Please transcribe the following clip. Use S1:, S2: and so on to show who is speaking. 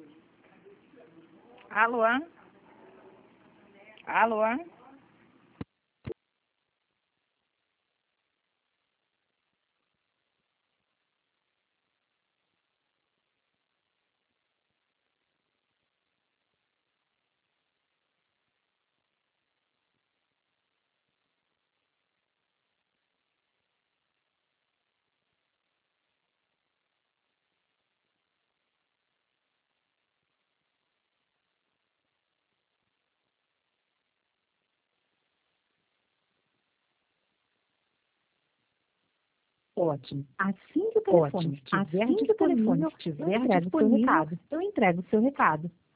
S1: Alô? Alô?
S2: Ótimo. Assim que o telefone estiver disponível, eu entrego o seu recado.